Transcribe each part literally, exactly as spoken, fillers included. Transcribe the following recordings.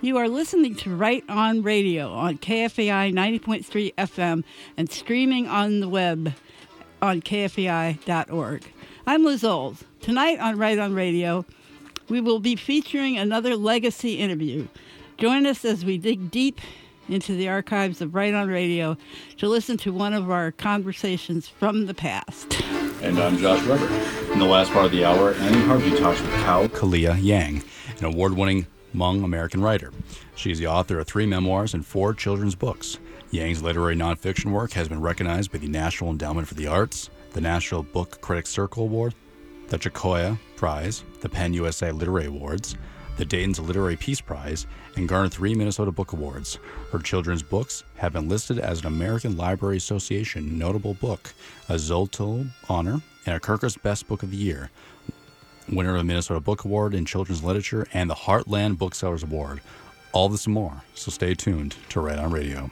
You are listening to Right On Radio on K F A I ninety point three F M and streaming on the web on K F A I dot org. I'm Liz Old. Tonight on Right On Radio, we will be featuring another legacy interview. Join us as we dig deep into the archives of Right On Radio to listen to one of our conversations from the past. And I'm Josh Weber. In the last part of the hour, Annie Harvey talks with Kao Kalia Yang, an award-winning Hmong American writer. She is the author of three memoirs and four children's books. Yang's literary nonfiction work has been recognized by the National Endowment for the Arts, the National Book Critics Circle Award, the Chacoya Prize, the Penn U S A Literary Awards, the Dayton's Literary Peace Prize, and garnered three Minnesota Book Awards. Her children's books have been listed as an American Library Association Notable Book, a Zolto Honor, and a Kirkus Best Book of the Year, winner of the Minnesota Book Award in Children's Literature and the Heartland Booksellers Award. All this and more, so stay tuned to Right On Radio.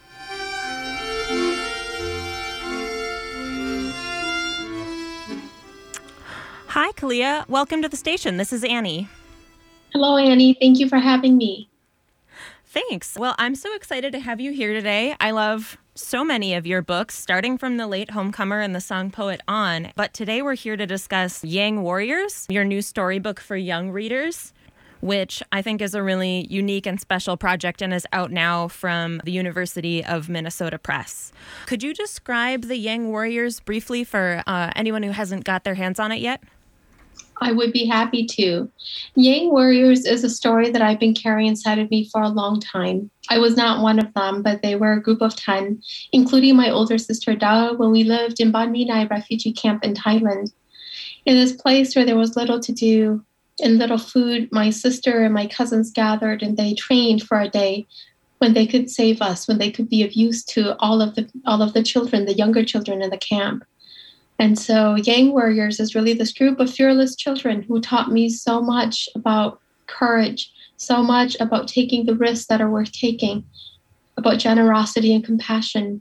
Hi, Kalia. Welcome to the station. This is Annie. Hello, Annie. Thank you for having me. Thanks. Well, I'm so excited to have you here today. I love so many of your books, starting from The Late Homecomer and The Song Poet on. But today we're here to discuss Yang Warriors, your new storybook for young readers, which I think is a really unique and special project and is out now from the University of Minnesota Press. Could you describe the Yang Warriors briefly for uh, anyone who hasn't got their hands on it yet? I would be happy to. Yang Warriors is a story that I've been carrying inside of me for a long time. I was not one of them, but they were a group of ten, including my older sister Dao, when we lived in Ban Mi Nai refugee camp in Thailand. In this place where there was little to do and little food, my sister and my cousins gathered and they trained for a day when they could save us, when they could be of use to all of the all of the children, the younger children in the camp. And so Yang Warriors is really this group of fearless children who taught me so much about courage, so much about taking the risks that are worth taking, about generosity and compassion.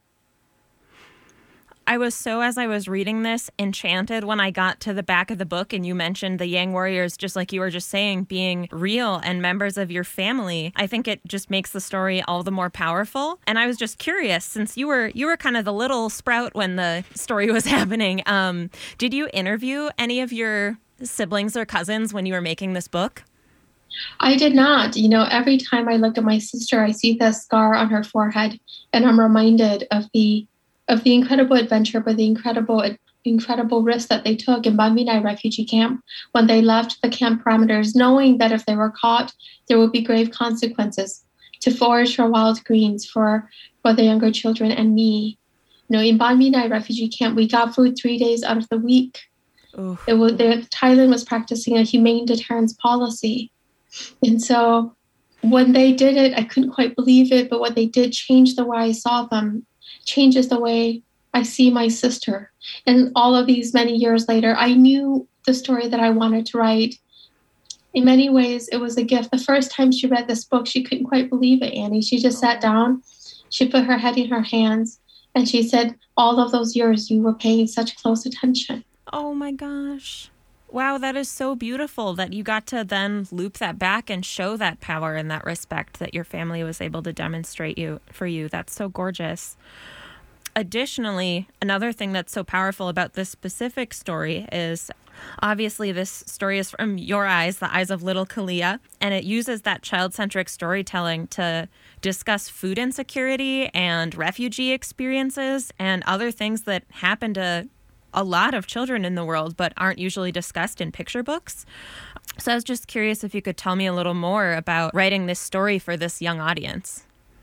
I was so, as I was reading this, enchanted when I got to the back of the book and you mentioned the Yang Warriors, just like you were just saying, being real and members of your family. I think it just makes the story all the more powerful. And I was just curious, since you were you were kind of the little sprout when the story was happening, um, did you interview any of your siblings or cousins when you were making this book? I did not. You know, every time I look at my sister, I see the scar on her forehead, and I'm reminded of the of the incredible adventure, but the incredible, incredible risk that they took in Ban Mi Nai refugee camp when they left the camp parameters, knowing that if they were caught, there would be grave consequences, to forage for wild greens for, for the younger children and me. You know, in Ban Mi Nai refugee camp, we got food three days out of the week. Oof. It was the, Thailand was practicing a humane deterrence policy. And so when they did it, I couldn't quite believe it, but what they did changed the way I saw them, changes the way I see my sister. And all of these many years later, I knew the story that I wanted to write. In many ways, it was a gift. The first time she read this book, she couldn't quite believe it, Annie. She just sat down, she put her head in her hands, and she said, all of those years you were paying such close attention. Oh my gosh. Wow, that is so beautiful that you got to then loop that back and show that power and that respect that your family was able to demonstrate you for you. That's so gorgeous. Additionally, another thing that's so powerful about this specific story is obviously this story is from your eyes, the eyes of little Kalia, and it uses that child-centric storytelling to discuss food insecurity and refugee experiences and other things that happen to a lot of children in the world, but aren't usually discussed in picture books. So I was just curious if you could tell me a little more about writing this story for this young audience.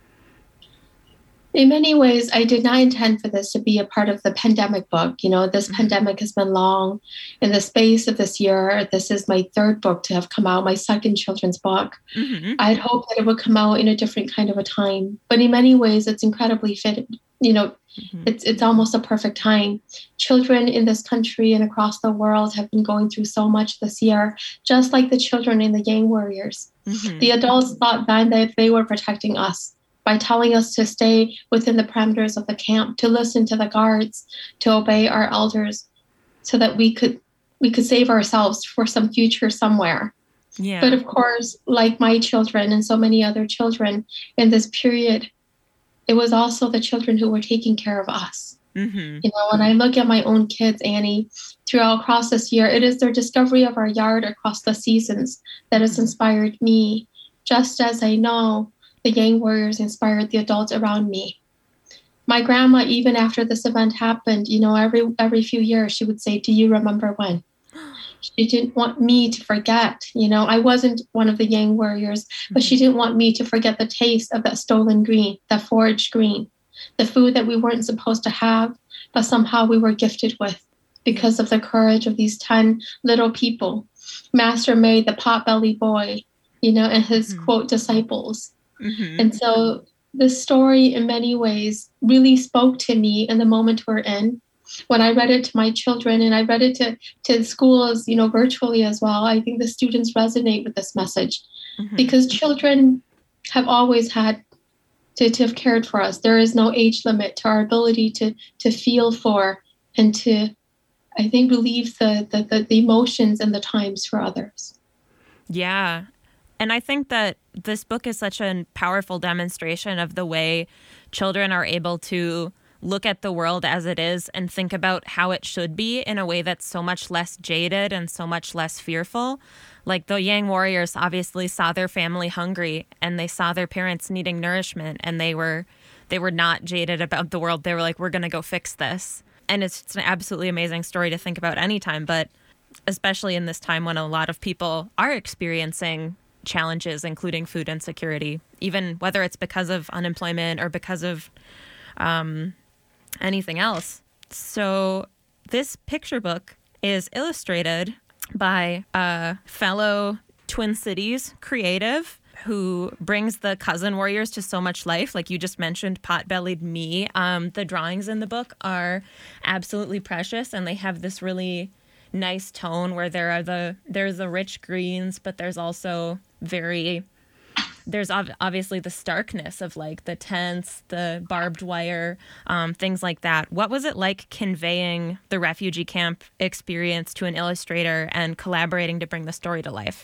In many ways, I did not intend for this to be a part of the pandemic book. You know, this mm-hmm. pandemic has been long. In the space of this year, this is my third book to have come out, my second children's book. Mm-hmm. I had hoped that it would come out in a different kind of a time. But in many ways, it's incredibly fitted. You know, mm-hmm. it's it's almost a perfect time. Children in this country and across the world have been going through so much this year, just like the children in the Yang Warriors. Mm-hmm. The adults thought then that they were protecting us by telling us to stay within the parameters of the camp, to listen to the guards, to obey our elders, so that we could we could save ourselves for some future somewhere. Yeah. But of course, like my children and so many other children in this period, it was also the children who were taking care of us. Mm-hmm. You know, when I look at my own kids, Annie, throughout across this year, it is their discovery of our yard across the seasons that has inspired me, just as I know the Yang warriors inspired the adults around me. My grandma, even after this event happened, you know, every every few years, she would say, "Do you remember when?" She didn't want me to forget. You know, I wasn't one of the Yang warriors, but she didn't want me to forget the taste of that stolen green, that foraged green, the food that we weren't supposed to have, but somehow we were gifted with because of the courage of these ten little people. Master made the pot-bellied boy, you know, and his, mm-hmm. quote, disciples. Mm-hmm. And so this story in many ways really spoke to me in the moment we're in. When I read it to my children and I read it to, to schools, you know, virtually as well, I think the students resonate with this message mm-hmm. because children have always had to, to have cared for us. There is no age limit to our ability to to feel for and to, I think, relieve the, the, the, the emotions and the times for others. Yeah. And I think that this book is such a powerful demonstration of the way children are able to look at the world as it is and think about how it should be in a way that's so much less jaded and so much less fearful. Like the Yang warriors obviously saw their family hungry and they saw their parents needing nourishment, and they were they were not jaded about the world. They were like, we're going to go fix this. And it's, it's an absolutely amazing story to think about anytime, but especially in this time when a lot of people are experiencing challenges, including food insecurity, even whether it's because of unemployment or because of um, anything else. So this picture book is illustrated by a fellow Twin Cities creative who brings the cousin warriors to so much life. Like you just mentioned, Pot-Bellied Me. Um, the drawings in the book are absolutely precious, and they have this really nice tone where there are the there's the rich greens, but there's also very there's ov- obviously the starkness of like the tents, the barbed wire, um, things like that. What was it like conveying the refugee camp experience to an illustrator and collaborating to bring the story to life?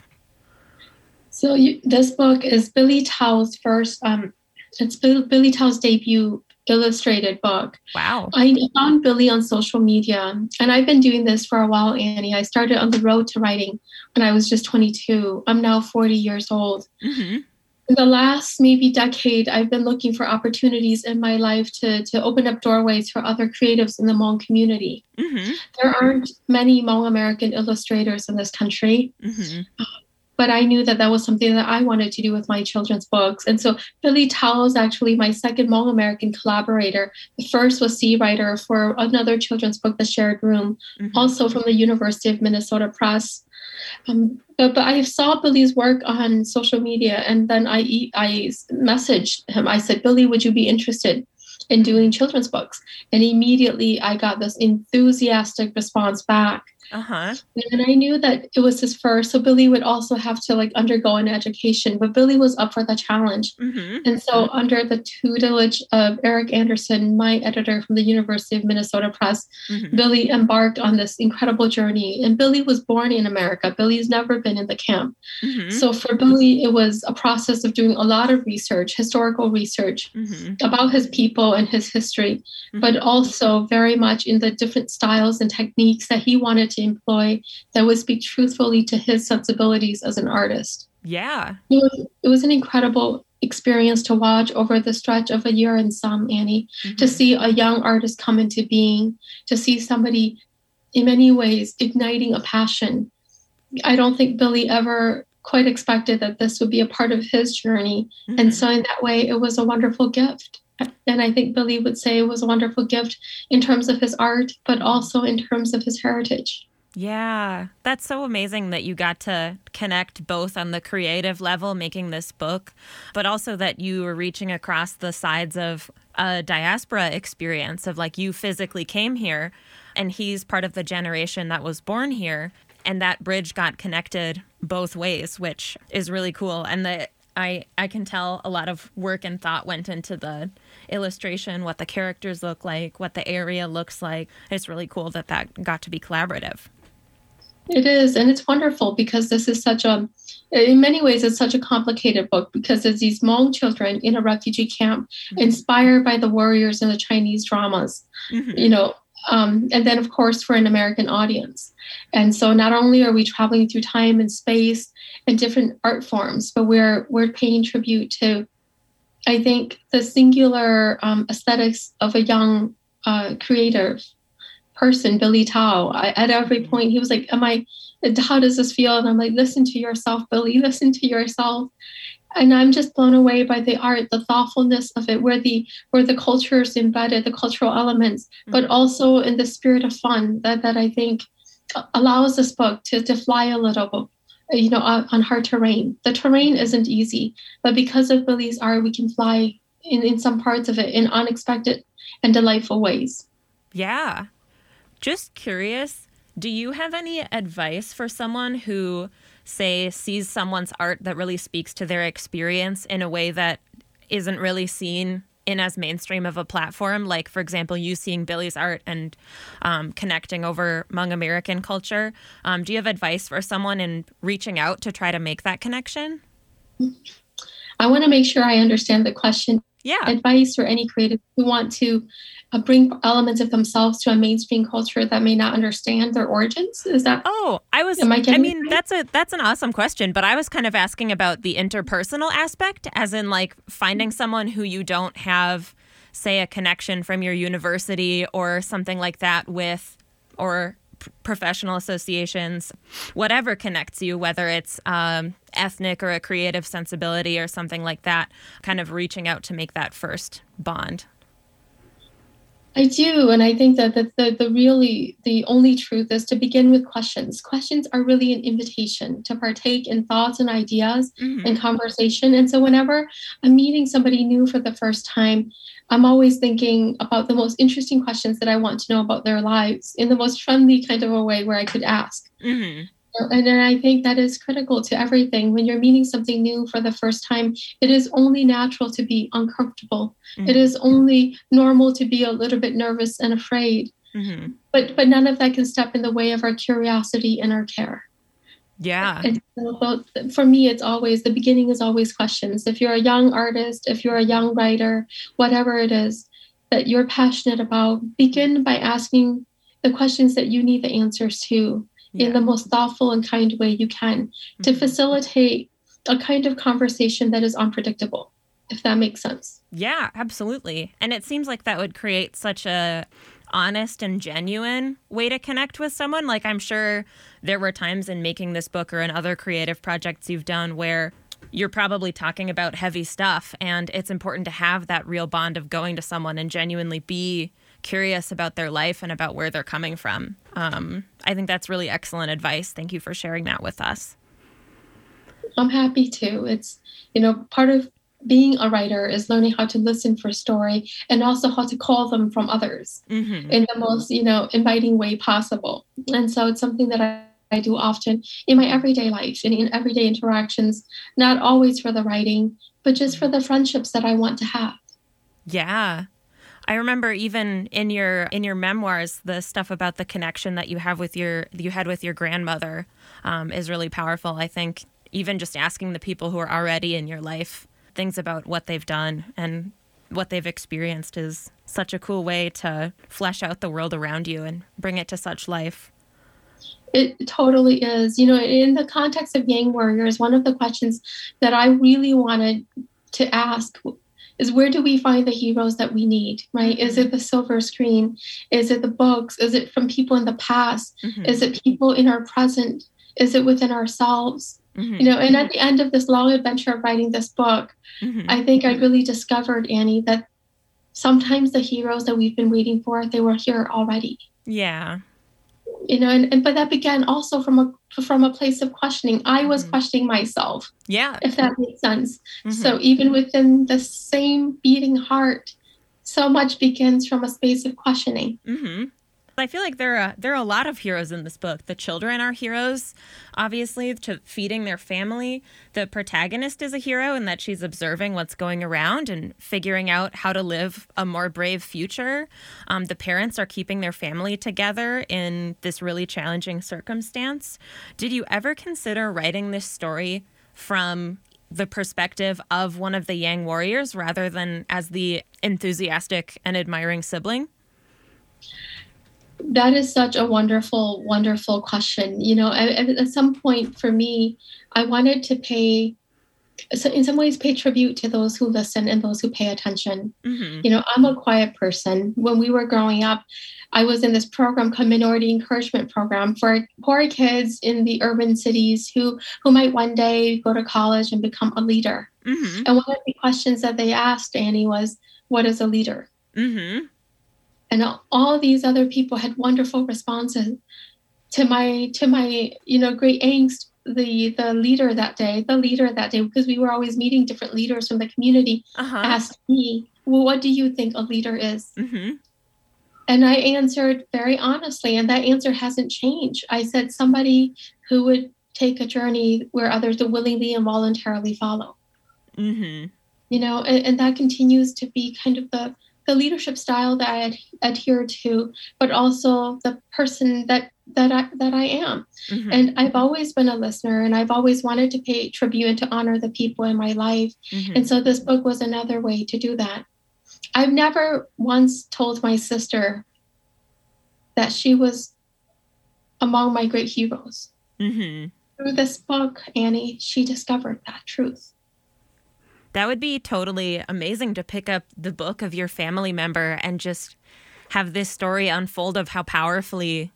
So you, this book is Billy Tao's first, um, it's Bill, Billy Tao's debut illustrated book. Wow. I found Billy on social media, and I've been doing this for a while, Annie. I started on the road to writing when I was just twenty-two. I'm now forty years old. Mm-hmm. In the last maybe decade, I've been looking for opportunities in my life to, to open up doorways for other creatives in the Hmong community. Mm-hmm. There aren't many Hmong American illustrators in this country. Mm-hmm. But I knew that that was something that I wanted to do with my children's books. And so Billy Tao is actually my second Hmong American collaborator. The first was C writer for another children's book, The Shared Room, mm-hmm. also from the University of Minnesota Press. Um, but, but I saw Billy's work on social media, and then I, I messaged him. I said, Billy, would you be interested in doing children's books? And immediately I got this enthusiastic response back. Uh-huh. And I knew that it was his first, so Billy would also have to like undergo an education, but Billy was up for the challenge. Mm-hmm. And so mm-hmm. under the tutelage of Eric Anderson, my editor from the University of Minnesota Press, mm-hmm. Billy embarked on this incredible journey. And Billy was born in America. Billy's never been in the camp. Mm-hmm. So for Billy, it was a process of doing a lot of research, historical research mm-hmm. about his people and his history, mm-hmm. but also very much in the different styles and techniques that he wanted to employ that would speak truthfully to his sensibilities as an artist. Yeah. It was, it was an incredible experience to watch over the stretch of a year and some, Annie, mm-hmm. to see a young artist come into being, to see somebody in many ways igniting a passion. I don't think Billy ever quite expected that this would be a part of his journey. Mm-hmm. And so in that way, it was a wonderful gift. And I think Billy would say it was a wonderful gift in terms of his art, but also in terms of his heritage. Yeah, that's so amazing that you got to connect both on the creative level, making this book, but also that you were reaching across the sides of a diaspora experience of like you physically came here and he's part of the generation that was born here. And that bridge got connected both ways, which is really cool. And the I, I can tell a lot of work and thought went into the illustration, what the characters look like, what the area looks like. It's really cool that that got to be collaborative. It is, and it's wonderful because this is such a, in many ways, it's such a complicated book because it's these Hmong children in a refugee camp, mm-hmm. inspired by the warriors in the Chinese dramas, mm-hmm. you know, um, and then, of course, for an American audience. And so not only are we traveling through time and space and different art forms, but we're we're paying tribute to, I think, the singular um, aesthetics of a young uh, creative person, Billy Tao. I, at every point, he was like, "Am I? How does this feel?" And I'm like, "Listen to yourself, Billy. Listen to yourself." And I'm just blown away by the art, the thoughtfulness of it, where the where the culture is embedded, the cultural elements, mm-hmm. but also in the spirit of fun that that I think allows this book to to fly a little, you know, on, on hard terrain. The terrain isn't easy, but because of Billy's art, we can fly in in some parts of it in unexpected and delightful ways. Yeah. Just curious, do you have any advice for someone who, say, sees someone's art that really speaks to their experience in a way that isn't really seen in as mainstream of a platform? Like, for example, you seeing Billy's art and um, connecting over Hmong American culture. Um, do you have advice for someone in reaching out to try to make that connection? I want to make sure I understand the question. Yeah. Advice for any creative who want to uh, bring elements of themselves to a mainstream culture that may not understand their origins? Is that? Oh, I was. Am I, I mean, right? that's a that's an awesome question, but I was kind of asking about the interpersonal aspect, as in like finding someone who you don't have, say, a connection from your university or something like that with, or p- professional associations, whatever connects you, whether it's um, ethnic or a creative sensibility or something like that, kind of reaching out to make that first bond. I do, and I think that the, the, the really, the only truth is to begin with questions. Questions are really an invitation to partake in thoughts and ideas mm-hmm. and conversation. And so whenever I'm meeting somebody new for the first time, I'm always thinking about the most interesting questions that I want to know about their lives in the most friendly kind of a way where I could ask. Mm-hmm. And then I think that is critical to everything. When you're meeting something new for the first time, it is only natural to be uncomfortable. Mm-hmm. It is only normal to be a little bit nervous and afraid. Mm-hmm. But but none of that can step in the way of our curiosity and our care. Yeah. And so for me, it's always, the beginning is always questions. If you're a young artist, if you're a young writer, whatever it is that you're passionate about, begin by asking the questions that you need the answers to. Yeah. In the most thoughtful and kind way you can, mm-hmm. to facilitate a kind of conversation that is unpredictable, if that makes sense. Yeah, absolutely. And it seems like that would create such a honest and genuine way to connect with someone. Like, I'm sure there were times in making this book or in other creative projects you've done where you're probably talking about heavy stuff, and it's important to have that real bond of going to someone and genuinely be curious about their life and about where they're coming from. Um, I think that's really excellent advice. Thank you for sharing that with us. I'm happy to. It's, you know, part of being a writer is learning how to listen for story and also how to call them from others mm-hmm. in the most, you know, inviting way possible. And so it's something that I, I do often in my everyday life and in everyday interactions, not always for the writing, but just for the friendships that I want to have. Yeah. I remember even in your in your memoirs, the stuff about the connection that you have with your you had with your grandmother um, is really powerful. I think even just asking the people who are already in your life things about what they've done and what they've experienced is such a cool way to flesh out the world around you and bring it to such life. It totally is. You know, in the context of Yang Warriors, one of the questions that I really wanted to ask is, where do we find the heroes that we need, right? Is it the silver screen? Is it the books? Is it from people in the past? Mm-hmm. Is it people in our present? Is it within ourselves? Mm-hmm. You know, and at the end of this long adventure of writing this book, mm-hmm. I think I really discovered, Annie, that sometimes the heroes that we've been waiting for, they were here already. Yeah. You know, and, and but that began also from a from a place of questioning. I was mm-hmm. questioning myself. Yeah. If that makes sense. Mm-hmm. So even within the same beating heart, so much begins from a space of questioning. Mm-hmm. I feel like there are there are a lot of heroes in this book. The children are heroes, obviously, to feeding their family. The protagonist is a hero in that she's observing what's going around and figuring out how to live a more brave future. Um, the parents are keeping their family together in this really challenging circumstance. Did you ever consider writing this story from the perspective of one of the Yang warriors rather than as the enthusiastic and admiring sibling? That is such a wonderful, wonderful question. You know, at, at some point for me, I wanted to pay, so in some ways, pay tribute to those who listen and those who pay attention. Mm-hmm. You know, I'm a quiet person. When we were growing up, I was in this program called Minority Encouragement Program for poor kids in the urban cities who, who might one day go to college and become a leader. Mm-hmm. And one of the questions that they asked Annie was, what is a leader? Mm-hmm. And all these other people had wonderful responses to my, to my, you know, great angst. The the leader that day, the leader that day, because we were always meeting different leaders from the community, uh-huh. asked me, well, what do you think a leader is? Mm-hmm. And I answered very honestly, and that answer hasn't changed. I said somebody who would take a journey where others will willingly and voluntarily follow. Mm-hmm. You know, and, and that continues to be kind of the the leadership style that I ad- adhere to, but also the person that that I that I am. Mm-hmm. And I've always been a listener, and I've always wanted to pay tribute and to honor the people in my life. Mm-hmm. And so this book was another way to do that. I've never once told my sister that she was among my great heroes. Mm-hmm. Through this book, Annie, she discovered that truth. That would be totally amazing to pick up the book of your family member and just have this story unfold of how powerfully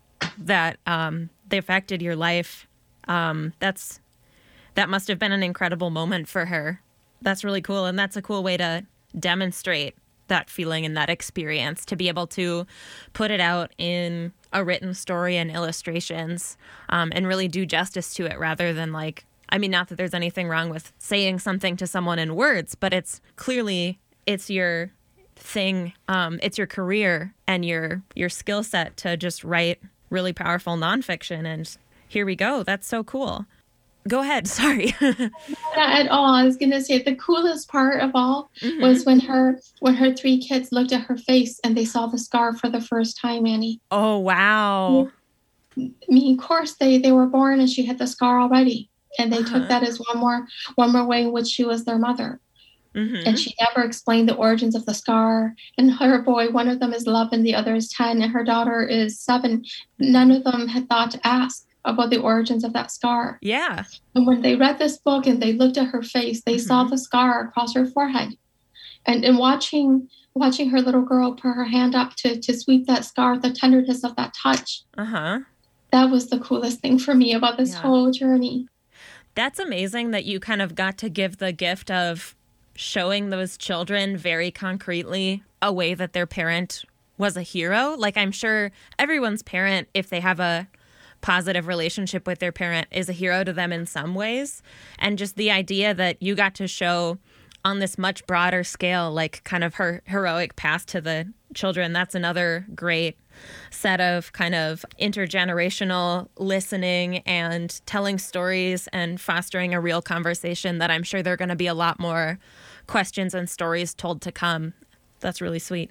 that um, they affected your life. Um, that's that must have been an incredible moment for her. That's really cool. And that's a cool way to demonstrate that feeling and that experience, to be able to put it out in a written story and illustrations um, and really do justice to it rather than like, I mean, not that there's anything wrong with saying something to someone in words, but it's clearly it's your thing. Um, it's your career and your your skill set to just write really powerful nonfiction. And here we go. That's so cool. Go ahead. Sorry. Not at all. I was going to say the coolest part of all mm-hmm. was when her when her three kids looked at her face and they saw the scar for the first time, Annie. Oh, wow. I mean, of course, they, they were born and she had the scar already. And they uh-huh. took that as one more one more way in which she was their mother. Mm-hmm. And she never explained the origins of the scar. And her boy, one of them is eleven, the other is ten, and her daughter is seven. None of them had thought to ask about the origins of that scar. Yeah. And when they read this book and they looked at her face, they mm-hmm. saw the scar across her forehead. And in watching watching her little girl put her hand up to, to sweep that scar, the tenderness of that touch, uh-huh. that was the coolest thing for me about this yeah. whole journey. That's amazing that you kind of got to give the gift of showing those children very concretely a way that their parent was a hero. Like, I'm sure everyone's parent, if they have a positive relationship with their parent, is a hero to them in some ways. And just the idea that you got to show on this much broader scale, like kind of her heroic path to the children, that's another great set of kind of intergenerational listening and telling stories and fostering a real conversation that I'm sure there are going to be a lot more questions and stories told to come. That's really sweet.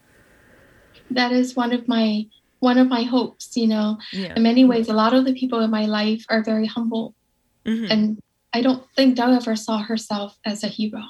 That is one of my one of my hopes, you know. Yeah. In many ways, a lot of the people in my life are very humble. Mm-hmm. And I don't think Doug ever saw herself as a hero.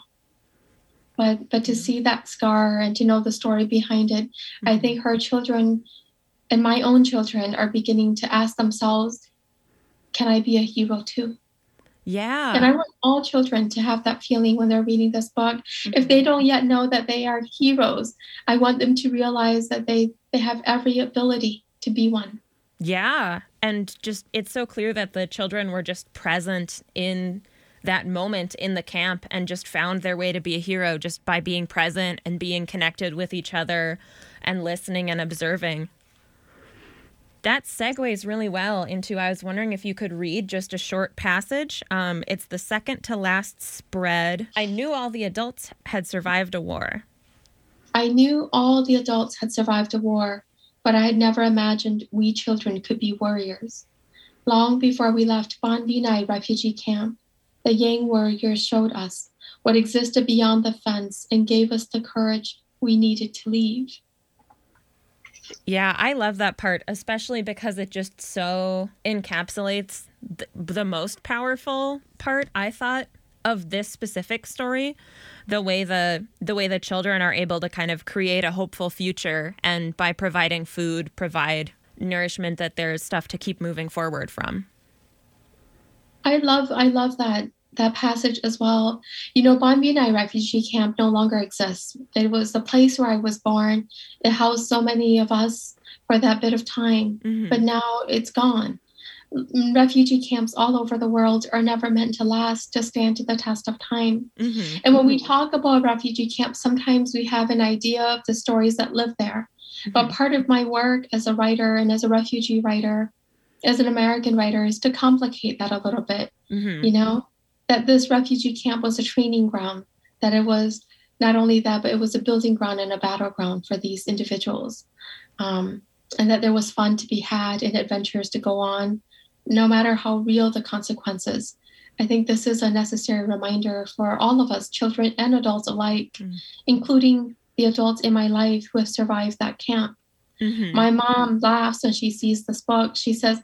But but to mm-hmm. see that scar and to know the story behind it, mm-hmm. I think her children and my own children are beginning to ask themselves, can I be a hero too? Yeah. And I want all children to have that feeling when they're reading this book. Mm-hmm. If they don't yet know that they are heroes, I want them to realize that they, they have every ability to be one. Yeah. And just, it's so clear that the children were just present in that moment in the camp and just found their way to be a hero just by being present and being connected with each other and listening and observing. That segues really well into, I was wondering if you could read just a short passage. Um, it's the second to last spread. I knew all the adults had survived a war. I knew all the adults had survived a war, but I had never imagined we children could be warriors. Long before we left Ban Binai refugee camp, the Yang warriors showed us what existed beyond the fence and gave us the courage we needed to leave. Yeah, I love that part, especially because it just so encapsulates the, the most powerful part, I thought, of this specific story, the way the the way the children are able to kind of create a hopeful future, and by providing food, provide nourishment, that there's stuff to keep moving forward from. I love I love that that passage as well. You know, Ban Binai refugee camp no longer exists. It was the place where I was born. It housed so many of us for that bit of time, mm-hmm. but now it's gone. Refugee camps all over the world are never meant to last, to stand to the test of time. Mm-hmm. And when we talk about refugee camps, sometimes we have an idea of the stories that live there. Mm-hmm. But part of my work as a writer and as a refugee writer, as an American writer, is to complicate that a little bit. Mm-hmm. You know, that this refugee camp was a training ground, that it was not only that, but it was a building ground and a battleground for these individuals. Um, and that there was fun to be had and adventures to go on, no matter how real the consequences. I think this is a necessary reminder for all of us, children and adults alike, mm. including the adults in my life who have survived that camp. Mm-hmm. My mom laughs when she sees this book. She says,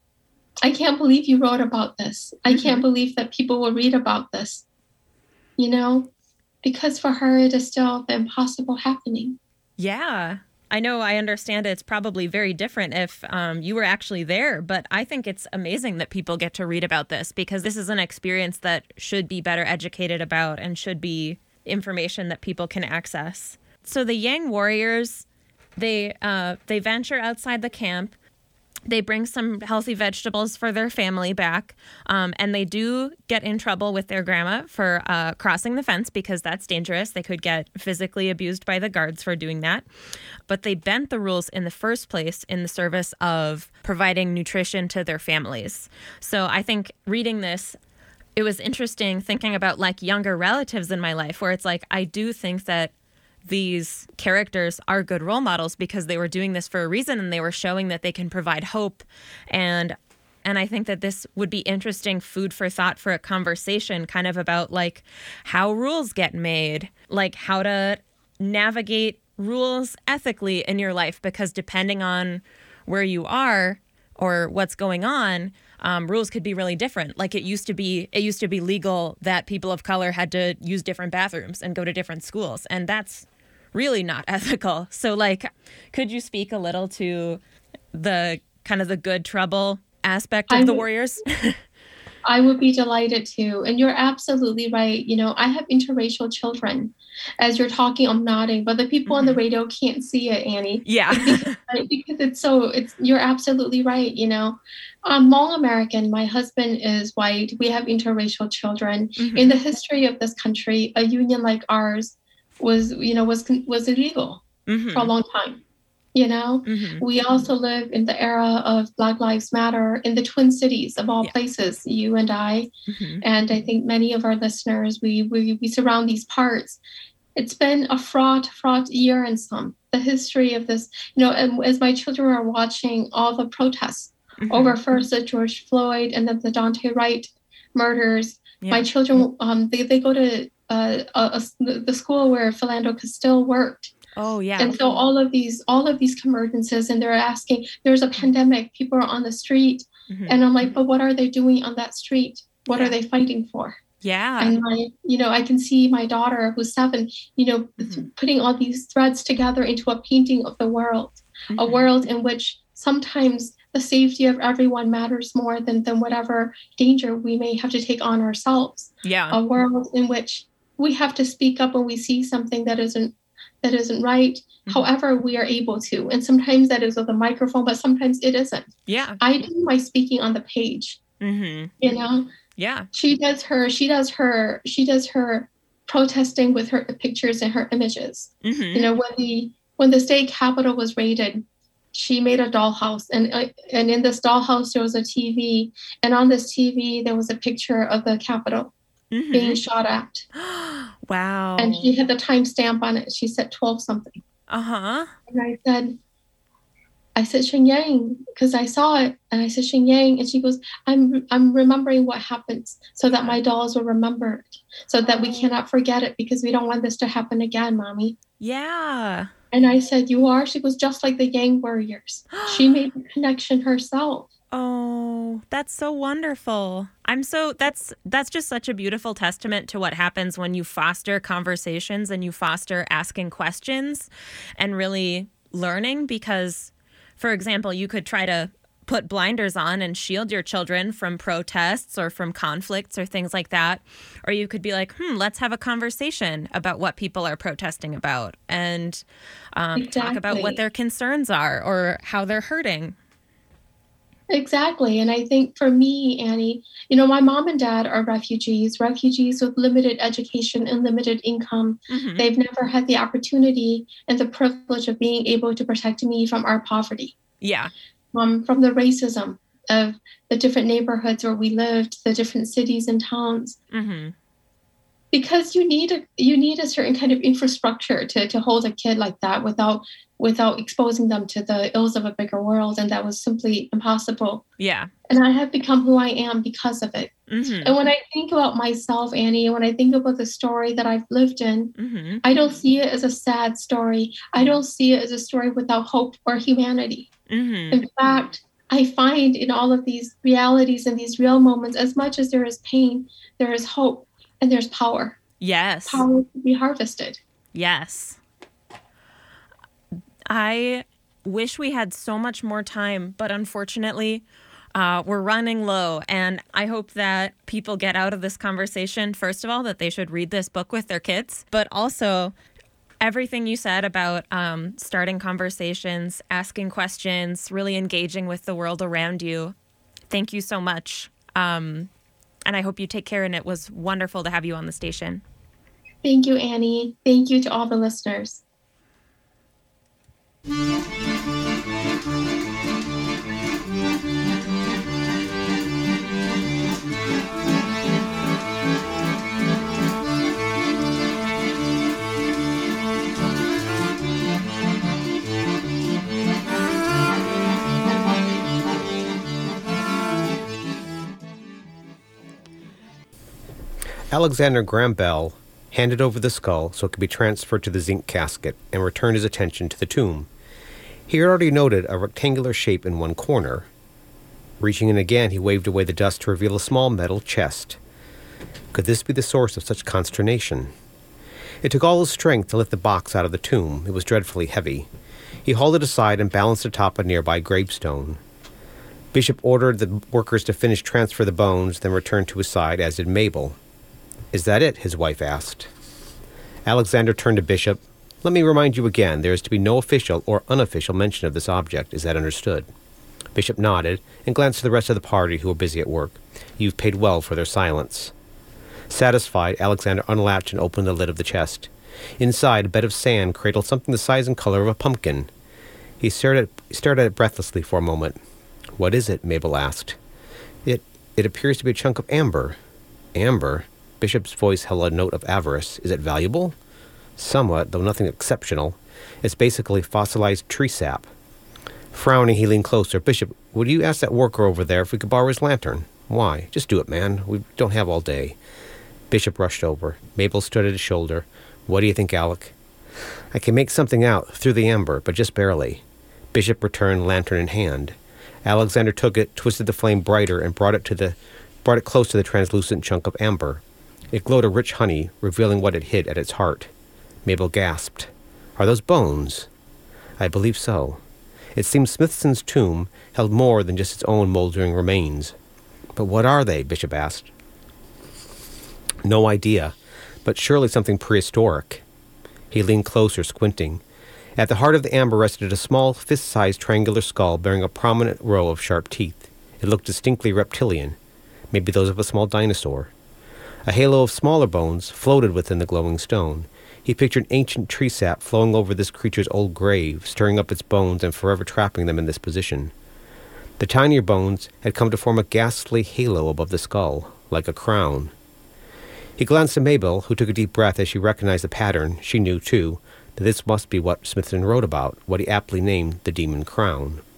I can't believe you wrote about this. I mm-hmm. can't believe that people will read about this, you know, because for her, it is still the impossible happening. Yeah. I know, I understand it's probably very different if um, you were actually there, but I think it's amazing that people get to read about this, because this is an experience that should be better educated about and should be information that people can access. So the Yang warriors, they uh, they venture outside the camp. They bring some healthy vegetables for their family back, um, and they do get in trouble with their grandma for uh, crossing the fence, because that's dangerous. They could get physically abused by the guards for doing that. But they bent the rules in the first place in the service of providing nutrition to their families. So I think reading this, it was interesting thinking about like younger relatives in my life, where it's like, I do think that these characters are good role models because they were doing this for a reason, and they were showing that they can provide hope. And and I think that this would be interesting food for thought for a conversation kind of about like how rules get made, like how to navigate rules ethically in your life, because depending on where you are or what's going on, um, rules could be really different. Like it used to be, it used to be legal that people of color had to use different bathrooms and go to different schools. And that's really not ethical. So like, could you speak a little to the kind of the good trouble aspect of I the would, Warriors? I would be delighted to. And you're absolutely right. You know, I have interracial children. As you're talking, I'm nodding, but the people mm-hmm. on the radio can't see it, Annie. Yeah. because, because it's so, it's, you're absolutely right. You know, I'm Hmong American. My husband is white. We have interracial children. Mm-hmm. In the history of this country, a union like ours was, you know, was, was illegal mm-hmm. for a long time. You know, mm-hmm. we also live in the era of Black Lives Matter in the Twin Cities of all yeah. places, you and I, mm-hmm. and I think many of our listeners, we, we we surround these parts. It's been a fraught, fraught year in some. The history of this, you know, and as my children are watching all the protests mm-hmm. over first the George Floyd and then the Daunte Wright murders, yeah. my children, um, they, they go to uh, a, a, the school where Philando Castile worked. Oh, yeah. And so all of these, all of these convergences, and they're asking, there's a pandemic, people are on the street. Mm-hmm. And I'm like, but what are they doing on that street? What yeah. are they fighting for? Yeah. And my, you know, I can see my daughter who's seven, you know, mm-hmm. putting all these threads together into a painting of the world, mm-hmm. a world in which sometimes the safety of everyone matters more than, than whatever danger we may have to take on ourselves. Yeah. A world in which we have to speak up when we see something that isn't that isn't right. Mm-hmm. However, we are able to. And sometimes that is with a microphone, but sometimes it isn't. Yeah. I do my speaking on the page. Mm-hmm. You know? Yeah. She does her, she does her, she does her protesting with her pictures and her images. Mm-hmm. You know, when the when the state capitol was raided, she made a dollhouse. And uh, and in this dollhouse, there was a T V. And on this T V, there was a picture of the Capitol mm-hmm. being shot at. Wow. And she had the timestamp on it. She said twelve something. Uh-huh. And I said, I said, Shenyang, because I saw it, and I said, Shenyang, and she goes, I'm I'm remembering what happens so that my dolls will remember it, so that we cannot forget it, because we don't want this to happen again, Mommy. Yeah. And I said, you are? She goes, just like the Yang warriors. She made the connection herself. Oh, that's so wonderful. I'm so, that's, that's just such a beautiful testament to what happens when you foster conversations and you foster asking questions and really learning, because, for example, you could try to put blinders on and shield your children from protests or from conflicts or things like that. Or you could be like, hmm, let's have a conversation about what people are protesting about, and um, exactly. talk about what their concerns are or how they're hurting. Exactly. And I think for me, Annie, you know, my mom and dad are refugees, refugees with limited education and limited income. Mm-hmm. They've never had the opportunity and the privilege of being able to protect me from our poverty. Yeah. Um, from the racism of the different neighborhoods where we lived, the different cities and towns. Mm-hmm. Because you need a you need a certain kind of infrastructure to, to hold a kid like that without without exposing them to the ills of a bigger world, and that was simply impossible. Yeah. And I have become who I am because of it. Mm-hmm. And when I think about myself, Annie, and when I think about the story that I've lived in, mm-hmm. I don't see it as a sad story. I don't see it as a story without hope or humanity. Mm-hmm. In fact, I find in all of these realities and these real moments, as much as there is pain, there is hope. And there's power. Yes. Power to be harvested. Yes. I wish we had so much more time, but unfortunately, uh, we're running low. And I hope that people get out of this conversation, first of all, that they should read this book with their kids, but also everything you said about um, starting conversations, asking questions, really engaging with the world around you. Thank you so much. Um, And I hope you take care, and it was wonderful to have you on the station. Thank you, Annie. Thank you to all the listeners. Alexander Graham Bell handed over the skull so it could be transferred to the zinc casket and returned his attention to the tomb. He had already noted a rectangular shape in one corner. Reaching in again, he waved away the dust to reveal a small metal chest. Could this be the source of such consternation? It took all his strength to lift the box out of the tomb. It was dreadfully heavy. He hauled it aside and balanced it atop a nearby gravestone. Bishop ordered the workers to finish transfer the bones, then returned to his side, as did Mabel. Is that it? His wife asked. Alexander turned to Bishop. Let me remind you again, there is to be no official or unofficial mention of this object. Is that understood? Bishop nodded and glanced at the rest of the party who were busy at work. You've paid well for their silence. Satisfied, Alexander unlatched and opened the lid of the chest. Inside, a bed of sand cradled something the size and color of a pumpkin. He stared at, stared at it breathlessly for a moment. What is it? Mabel asked. It, it appears to be a chunk of amber. Amber? Bishop's voice held a note of avarice. Is it valuable? Somewhat, though nothing exceptional. It's basically fossilized tree sap. Frowning, he leaned closer. Bishop, would you ask that worker over there if we could borrow his lantern? Why? Just do it, man. We don't have all day. Bishop rushed over. Mabel stood at his shoulder. What do you think, Alec? I can make something out through the amber, but just barely. Bishop returned, lantern in hand. Alexander took it, twisted the flame brighter, and brought it to the brought it close to the translucent chunk of amber. It glowed a rich honey, revealing what it hid at its heart. Mabel gasped. Are those bones? I believe so. It seems Smithson's tomb held more than just its own moldering remains. But what are they? Bishop asked. No idea, but surely something prehistoric. He leaned closer, squinting. At the heart of the amber rested a small, fist-sized triangular skull bearing a prominent row of sharp teeth. It looked distinctly reptilian, maybe those of a small dinosaur. A halo of smaller bones floated within the glowing stone. He pictured ancient tree sap flowing over this creature's old grave, stirring up its bones and forever trapping them in this position. The tinier bones had come to form a ghastly halo above the skull, like a crown. He glanced at Mabel, who took a deep breath as she recognized the pattern. She knew, too, that this must be what Smithson wrote about, what he aptly named the demon crown.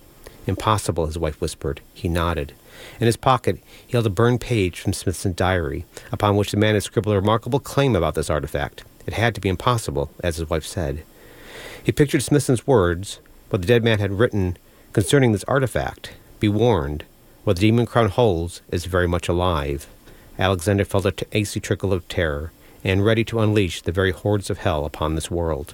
Impossible, his wife whispered. He nodded. In his pocket, he held a burned page from Smithson's diary, upon which the man had scribbled a remarkable claim about this artifact. It had to be impossible, as his wife said. He pictured Smithson's words, what the dead man had written concerning this artifact. Be warned, what the demon crown holds is very much alive. Alexander felt an icy trickle of terror, and ready to unleash the very hordes of hell upon this world.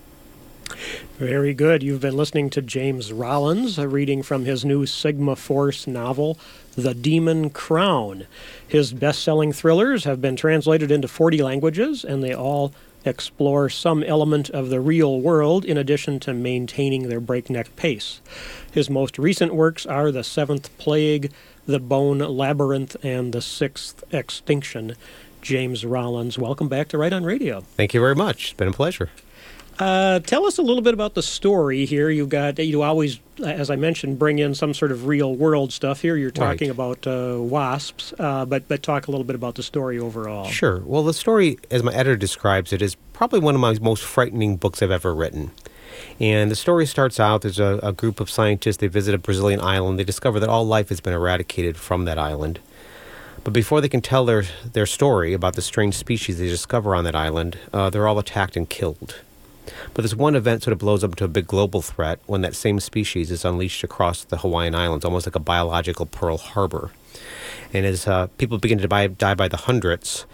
Very good. You've been listening to James Rollins, uh, reading from his new Sigma Force novel, The Demon Crown. His best-selling thrillers have been translated into forty languages, and they all explore some element of the real world in addition to maintaining their breakneck pace. His most recent works are The Seventh Plague, The Bone Labyrinth, and The Sixth Extinction. James Rollins, welcome back to Right on Radio. Thank you very much. It's been a pleasure. Uh, tell us a little bit about the story here. You've got, you always, as I mentioned, bring in some sort of real-world stuff. Here you're talking Right. about uh, wasps, uh, but, but talk a little bit about the story overall. Sure. Well, the story, as my editor describes it, is probably one of my most frightening books I've ever written. And the story starts out, there's a, a group of scientists, they visit a Brazilian island, they discover that all life has been eradicated from that island. But before they can tell their, their story about the strange species they discover on that island, uh, they're all attacked and killed. But this one event sort of blows up into a big global threat when that same species is unleashed across the Hawaiian Islands, almost like a biological Pearl Harbor. And as uh, people begin to die, die by the hundreds,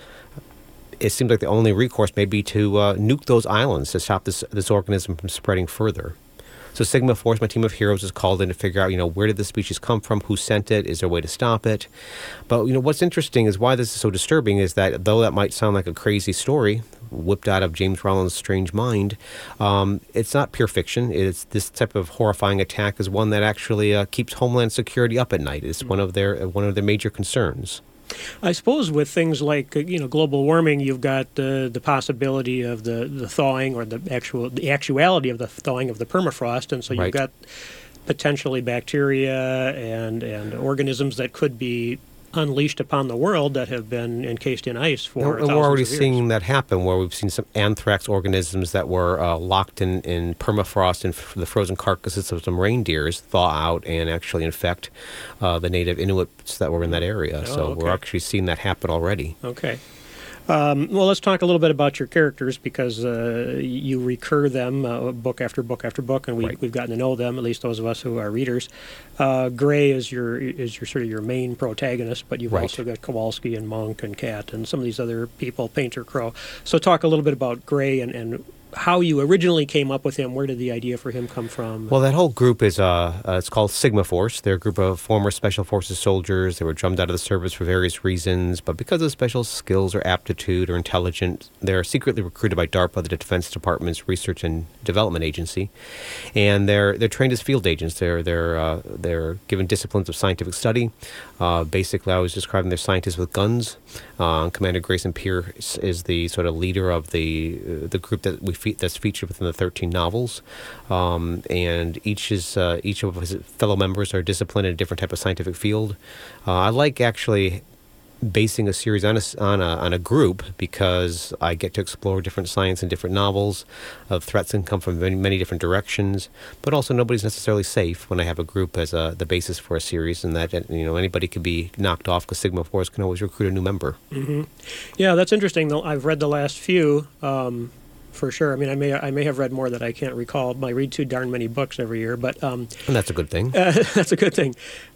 it seems like the only recourse may be to uh, nuke those islands to stop this, this organism from spreading further. So Sigma Force, my team of heroes, is called in to figure out, you know, where did the species come from, who sent it, is there a way to stop it? But, you know, what's interesting is why this is so disturbing is that though that might sound like a crazy story, whipped out of James Rollins' strange mind, um, it's not pure fiction. It's this type of horrifying attack is one that actually uh, keeps Homeland Security up at night. It's one of their one of their major concerns. I suppose with things like uh, you know global warming, you've got uh, the possibility of the, the thawing or the actual the actuality of the thawing of the permafrost, and so you've Right. got potentially bacteria and and organisms that could be unleashed upon the world that have been encased in ice for And thousands we're already of years. seeing that happen, where we've seen some anthrax organisms that were uh, locked in, in permafrost and f- the frozen carcasses of some reindeers thaw out and actually infect uh, the native Inuits that were in that area. Oh, so okay. we're actually seeing that happen already. Okay. Um, well, let's talk a little bit about your characters because uh, you recur them uh, book after book after book, and we, Right. we've gotten to know them. At least those of us who are readers. Uh, Gray is your is your sort of your main protagonist, but you've Right. also got Kowalski and Monk and Cat and some of these other people, Painter, Crow. So talk a little bit about Gray and, and how you originally came up with him. Where did the idea for him come from? Well, that whole group is, uh, uh, it's called Sigma Force. They're a group of former Special Forces soldiers. They were drummed out of the service for various reasons, but because of special skills or aptitude or intelligence, they're secretly recruited by DARPA, the Defense Department's Research and Development Agency, and they're they're trained as field agents. They're they're uh, they're given disciplines of scientific study. Uh, basically, I was describing they're scientists with guns. Uh, Commander Grayson Pierce is the sort of leader of the uh, the group that we fe- that's featured within the thirteen novels, um, and each is uh, each of his fellow members are disciplined in a different type of scientific field. Uh, I like actually basing a series on a, s- on a on a group because I get to explore different science in different novels. Of threats can come from many, many different directions, but also nobody's necessarily safe when I have a group as a, the basis for a series, and that you know anybody could be knocked off because Sigma Force can always recruit a new member. Mm-hmm. Yeah, that's interesting. Though I've read the last few. Um, For sure. I mean, I may I may have read more that I can't recall. I read too darn many books every year, but um, And that's a good thing. uh, that's a good thing.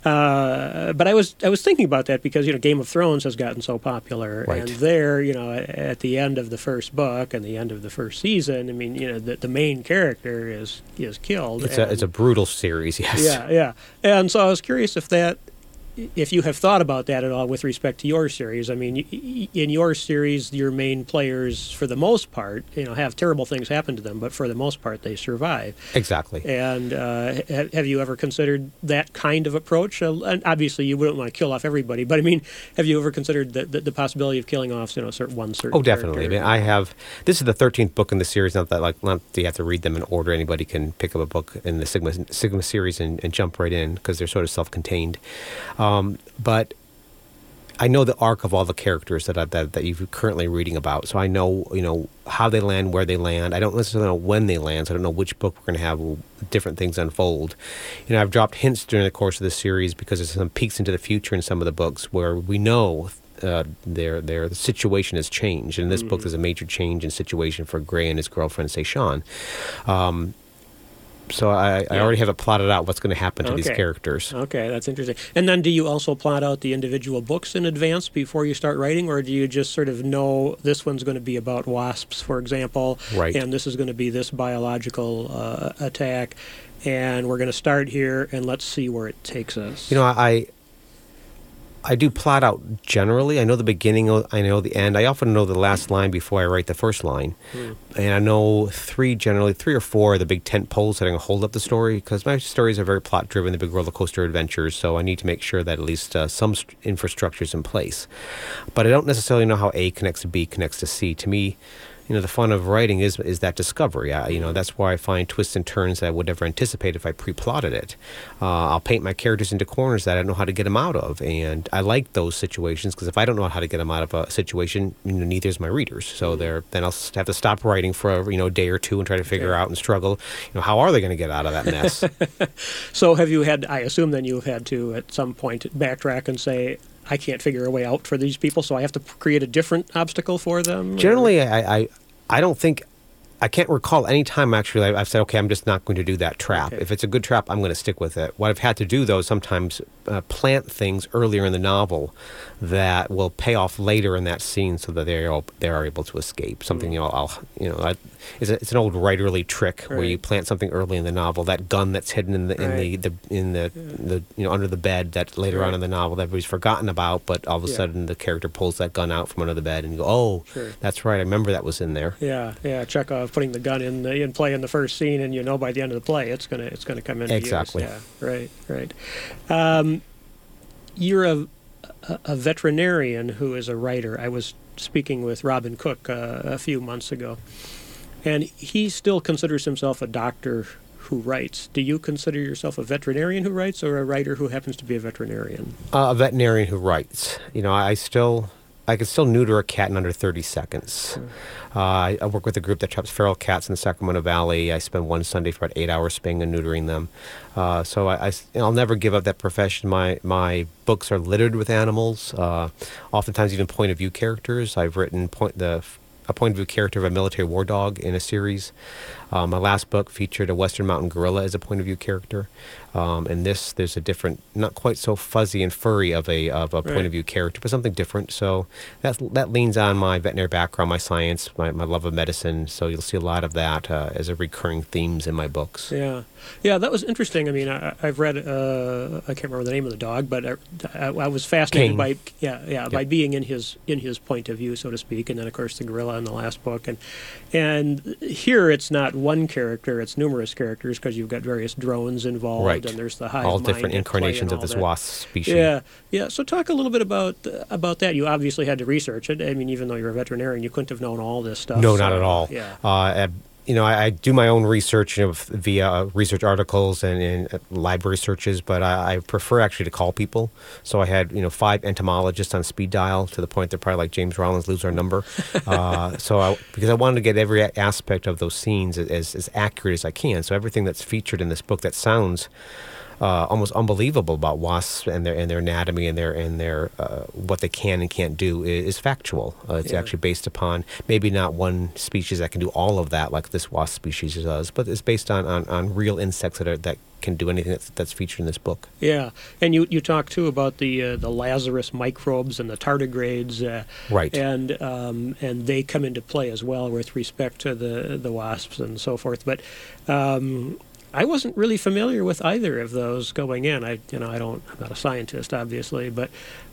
Uh, but I was I was thinking about that because you know Game of Thrones has gotten so popular, Right. and there you know at the end of the first book and the end of the first season, I mean you know the, the main character is is killed. It's a and- it's a brutal series, yes. yeah yeah. And so I was curious if that. If you have thought about that at all with respect to your series, I mean, y- y- in your series, your main players, for the most part, you know, have terrible things happen to them, but for the most part, they survive. Exactly. And uh, ha- have you ever considered that kind of approach? Uh, and obviously, you wouldn't want to kill off everybody, but I mean, have you ever considered the, the, the possibility of killing off, you know, certain one certain? Oh, definitely. I character? mean, I have. This is the thirteenth book in the series. Not that like not that you have to read them in order. Anybody can pick up a book in the Sigma Sigma series and, and jump right in because they're sort of self-contained. Um, but I know the arc of all the characters that I, that that you're currently reading about. So I know you know how they land, where they land. I don't necessarily know when they land. So I don't know which book we're going to have different things unfold. You know, I've dropped hints during the course of the series because there's some peeks into the future in some of the books where we know uh, their their the situation has changed. In this mm-hmm. book, there's a major change in situation for Gray and his girlfriend, Seishan. Um, So I, yeah. I already have it plotted out what's going to happen to okay. these characters. Okay, that's interesting. And then do you also plot out the individual books in advance before you start writing, or do you just sort of know this one's going to be about wasps, for example, right. and this is going to be this biological uh, attack, and we're going to start here, and let's see where it takes us? You know, I I do plot out generally. I know the beginning, I know the end. I often know the last line before I write the first line. Mm. And I know three, generally, three or four are the big tent poles that are going to hold up the story, because my stories are very plot-driven, the big roller coaster adventures, so I need to make sure that at least uh, some st- infrastructure is in place. But I don't necessarily know how A connects to B, connects to C. To me, you know, the fun of writing is is that discovery. I, you know, that's where I find twists and turns that I would never anticipate if I pre-plotted it. Uh, I'll paint my characters into corners that I don't know how to get them out of, and I like those situations because if I don't know how to get them out of a situation, you know, neither is my readers. So mm-hmm. they're then I'll have to stop writing for a, you know, a day or two and try to figure okay. out and struggle. You know, how are they going to get out of that mess? So have you had? I assume then you've had to at some point backtrack and say, I can't figure a way out for these people, so I have to create a different obstacle for them? Generally, I, I I don't think, I can't recall any time actually I've said, okay, I'm just not going to do that trap. Okay. If it's a good trap, I'm going to stick with it. What I've had to do, though, is sometimes uh, plant things earlier in the novel that will pay off later in that scene so that they are, they are able to escape. Something, mm. you know, I'll, you know, I, it's, a, it's an old writerly trick right. where you plant something early in the novel, that gun that's hidden in the, in right. the, the, in the, yeah. the, you know, under the bed that later right. on in the novel that everybody's forgotten about, but all of a yeah. sudden the character pulls that gun out from under the bed and you go, oh, sure. that's right, I remember that was in there. Yeah, yeah, Chekhov putting the gun in the, in play in the first scene, and you know by the end of the play it's gonna it's gonna come into exactly. use. Yeah, right, right. Um, you're a, a a veterinarian who is a writer. I was speaking with Robin Cook uh, a few months ago, and he still considers himself a doctor who writes. Do you consider yourself a veterinarian who writes, or a writer who happens to be a veterinarian? Uh, a veterinarian who writes. You know, I still. I can still neuter a cat in under thirty seconds. Mm. Uh, I, I work with a group that traps feral cats in the Sacramento Valley. I spend one Sunday for about eight hours spaying and neutering them. Uh, so I, I, you know, I'll never give up that profession. My my books are littered with animals, uh, oftentimes even point of view characters. I've written point the a point of view character of a military war dog in a series. Uh, my last book featured a Western Mountain gorilla as a point of view character. Um, and this, there's a different, not quite so fuzzy and furry of a of a right. point of view character, but something different. So that that leans on my veterinary background, my science, my, my love of medicine. So you'll see a lot of that uh, as a recurring themes in my books. Yeah, yeah, that was interesting. I mean, I, I've read, uh, I can't remember the name of the dog, but I, I, I was fascinated Kane. by yeah, yeah, yep. by being in his in his point of view, so to speak. And then of course the gorilla in the last book, and and here it's not one character, it's numerous characters because you've got various drones involved, right. and there's the hive all mind different incarnations of this that. wasp species. Yeah, yeah. So talk a little bit about uh, about that. You obviously had to research it. I mean, even though you're a veterinarian, you couldn't have known all this stuff. No, so, not at all. Yeah. Uh, you know, I, I do my own research, you know, via research articles and, and library searches, but I, I prefer actually to call people. So I had, you know, five entomologists on speed dial to the point they're probably like James Rollins, lose our number. uh, so I, because I wanted to get every aspect of those scenes as, as accurate as I can. So everything that's featured in this book that sounds Uh, almost unbelievable about wasps and their and their anatomy and their and their uh, what they can and can't do is, is factual. Uh, it's yeah. actually based upon maybe not one species that can do all of that like this wasp species does, but it's based on, on, on real insects that are that can do anything that's, that's featured in this book. Yeah, and you, you talk too about the uh, the Lazarus microbes and the tardigrades, uh, right? And um, and they come into play as well with respect to the the wasps and so forth. But um, I wasn't really familiar with either of those going in. I, you know, I don't. I'm not a scientist, obviously, but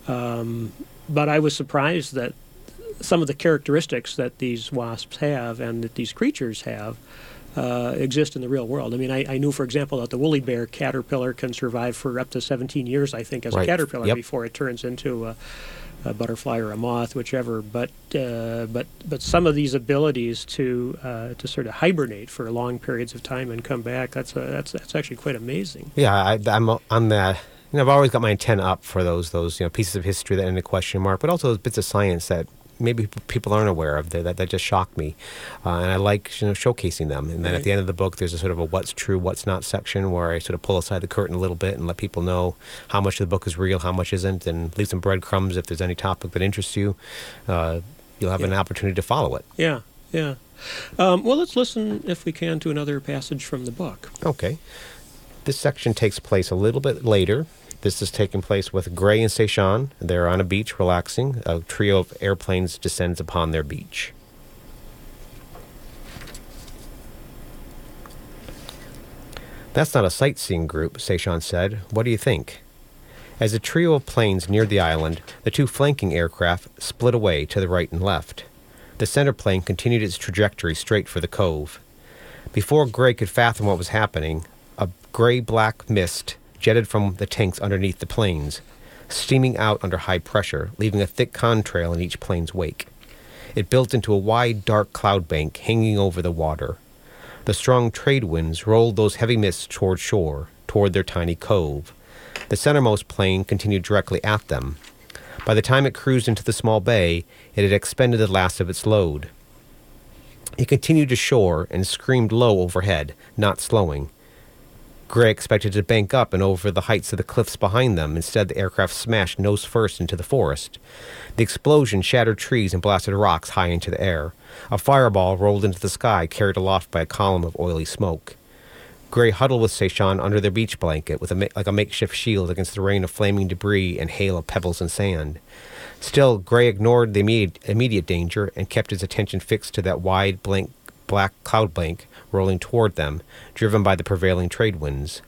um, but I was surprised that some of the characteristics that these wasps have and that these creatures have uh, exist in the real world. I mean, I, I knew, for example, that the woolly bear caterpillar can survive for up to seventeen years, I think, as right. a caterpillar yep. before it turns into a, a butterfly or a moth, whichever. But uh, but but some of these abilities to uh, to sort of hibernate for long periods of time and come back, that's a, that's that's actually quite amazing. Yeah, I, I'm on the you know, I've always got my antenna up for those those you know pieces of history that end in a question mark, but also those bits of science that maybe people aren't aware of that, that, that just shock me. Uh, and I like, you know, showcasing them. And then at the end of the book, there's a sort of a what's true, what's not section where I sort of pull aside the curtain a little bit and let people know how much of the book is real, how much isn't, and leave some breadcrumbs if there's any topic that interests you. Uh, you'll have yeah. an opportunity to follow it. Yeah, yeah. Um, well, let's listen, if we can, to another passage from the book. Okay. This section takes place a little bit later. This is taking place with Gray and Seishan. They're on a beach relaxing. A trio of airplanes descends upon their beach. That's not a sightseeing group, Seishan said. What do you think? As the trio of planes neared the island, the two flanking aircraft split away to the right and left. The center plane continued its trajectory straight for the cove. Before Gray could fathom what was happening, a gray-black mist jetted from the tanks underneath the planes, steaming out under high pressure, leaving a thick contrail in each plane's wake. It built into a wide, dark cloud bank hanging over the water. The strong trade winds rolled those heavy mists toward shore, toward their tiny cove. The centermost plane continued directly at them. By the time it cruised into the small bay, it had expended the last of its load. It continued to shore and screamed low overhead, not slowing. Gray expected to bank up and over the heights of the cliffs behind them. Instead, the aircraft smashed nose first into the forest. The explosion shattered trees and blasted rocks high into the air. A fireball rolled into the sky, carried aloft by a column of oily smoke. Gray huddled with Seishan under their beach blanket, with a ma- like a makeshift shield against the rain of flaming debris and hail of pebbles and sand. Still, Gray ignored the immediate, immediate danger and kept his attention fixed to that wide, blank, black cloud bank rolling toward them, driven by the prevailing trade winds.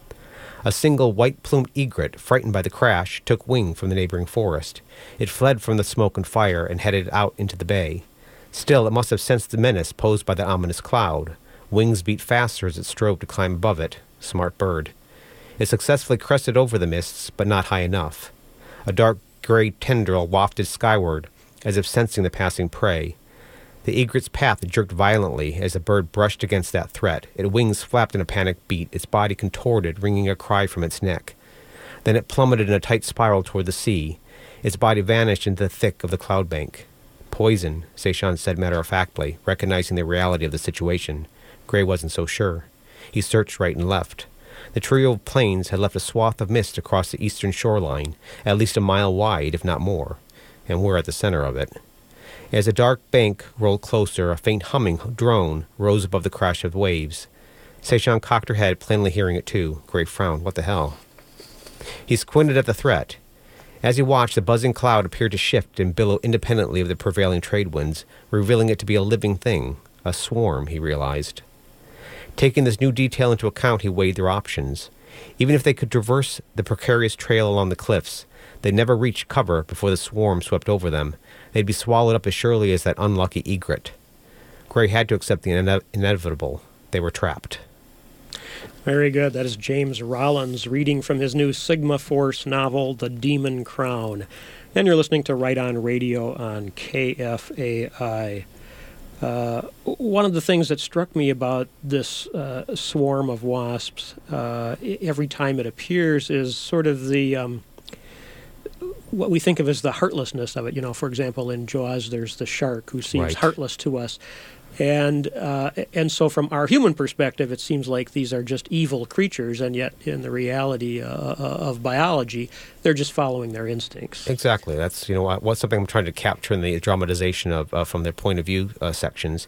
A single white-plumed egret, frightened by the crash, took wing from the neighboring forest. It fled from the smoke and fire and headed out into the bay. Still, it must have sensed the menace posed by the ominous cloud. Wings beat faster as it strove to climb above it. Smart bird. It successfully crested over the mists, but not high enough. A dark gray tendril wafted skyward, as if sensing the passing prey. The egret's path jerked violently as the bird brushed against that threat. Its wings flapped in a panicked beat, its body contorted, wringing a cry from its neck. Then it plummeted in a tight spiral toward the sea. Its body vanished into the thick of the cloud bank. Poison, Seishan said matter-of-factly, recognizing the reality of the situation. Gray wasn't so sure. He searched right and left. The trio of planes had left a swath of mist across the eastern shoreline, at least a mile wide, if not more, and we're at the center of it. As the dark bank rolled closer, a faint humming drone rose above the crash of waves. Seishan cocked her head, plainly hearing it too. Gray frowned. What the hell? He squinted at the threat. As he watched, the buzzing cloud appeared to shift and billow independently of the prevailing trade winds, revealing it to be a living thing, a swarm, he realized. Taking this new detail into account, he weighed their options. Even if they could traverse the precarious trail along the cliffs, they'd never reach cover before the swarm swept over them. They'd be swallowed up as surely as that unlucky egret. Gray had to accept the ine- inevitable. They were trapped. Very good. That is James Rollins reading from his new Sigma Force novel, The Demon Crown. And you're listening to Right On Radio on K F A I. Uh, one of the things that struck me about this uh, swarm of wasps, uh, every time it appears, is sort of the... Um, what we think of as the heartlessness of it. You know, for example, in Jaws, there's the shark who seems right. heartless to us. And uh, and so from our human perspective, it seems like these are just evil creatures, and yet in the reality uh, of biology, they're just following their instincts. Exactly. That's, you know, what's something I'm trying to capture in the dramatization of uh, from their point of view uh, sections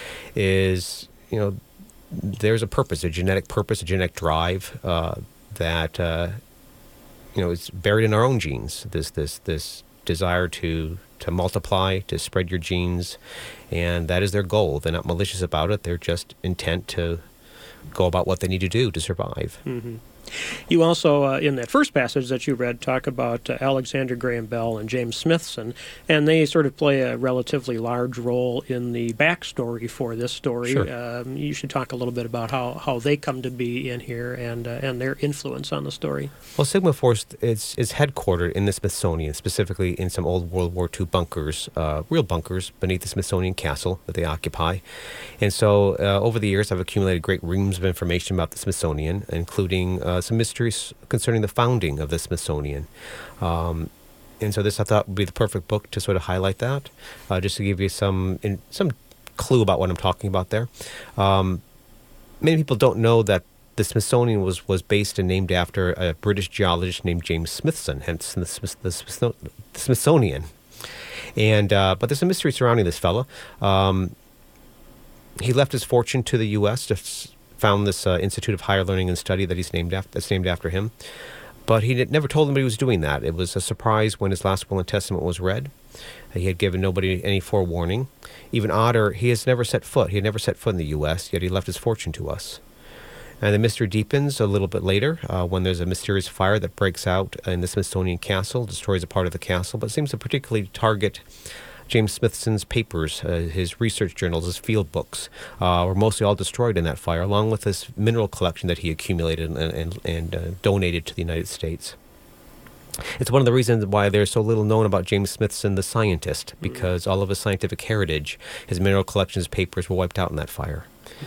is, you know, there's a purpose, a genetic purpose, a genetic drive uh, that... Uh, You know, it's buried in our own genes. This, this, this desire to to multiply, to spread your genes, and that is their goal. They're not malicious about it. They're just intent to go about what they need to do to survive. Mm-hmm. You also, uh, in that first passage that you read, talk about uh, Alexander Graham Bell and James Smithson, and they sort of play a relatively large role in the backstory for this story. Sure. Um, you should talk a little bit about how, how they come to be in here and uh, and their influence on the story. Well, Sigma Force is, is headquartered in the Smithsonian, specifically in some old World War Two bunkers, uh, real bunkers beneath the Smithsonian Castle that they occupy. And so uh, over the years, I've accumulated great reams of information about the Smithsonian, including... Uh, uh, some mysteries concerning the founding of the Smithsonian. Um, and so this, I thought, would be the perfect book to sort of highlight that, uh, just to give you some in, some clue about what I'm talking about there. Um, many people don't know that the Smithsonian was, was based and named after a British geologist named James Smithson, hence the, Smith, the, Smith, the Smithsonian. And uh, but there's a mystery surrounding this fella. Um, he left his fortune to the U S to f- found this uh, Institute of Higher Learning and Study that he's named after. That's named after him. But he did, never told anybody he was doing that. It was a surprise when his last will and testament was read. He had given nobody any forewarning. Even odder, he has never set foot. He had never set foot in the U S, yet he left his fortune to us. And the mystery deepens a little bit later uh, when there's a mysterious fire that breaks out in the Smithsonian Castle, destroys a part of the castle, but seems to particularly target James Smithson's papers, uh, his research journals, his field books, uh, were mostly all destroyed in that fire, along with this mineral collection that he accumulated and, and, and uh, donated to the United States. It's one of the reasons why there's so little known about James Smithson, the scientist, because mm-hmm. all of his scientific heritage, his mineral collections, papers were wiped out in that fire. Mm-hmm.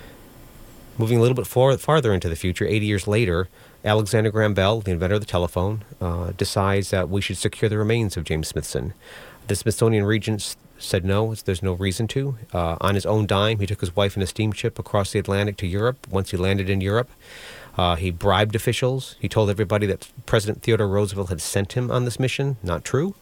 Moving a little bit for, farther into the future, eighty years later, Alexander Graham Bell, the inventor of the telephone, uh, decides that we should secure the remains of James Smithson. The Smithsonian regents said no, there's no reason to. Uh, on his own dime, he took his wife in a steamship across the Atlantic to Europe. Once he landed in Europe, uh, he bribed officials. He told everybody that President Theodore Roosevelt had sent him on this mission. Not true.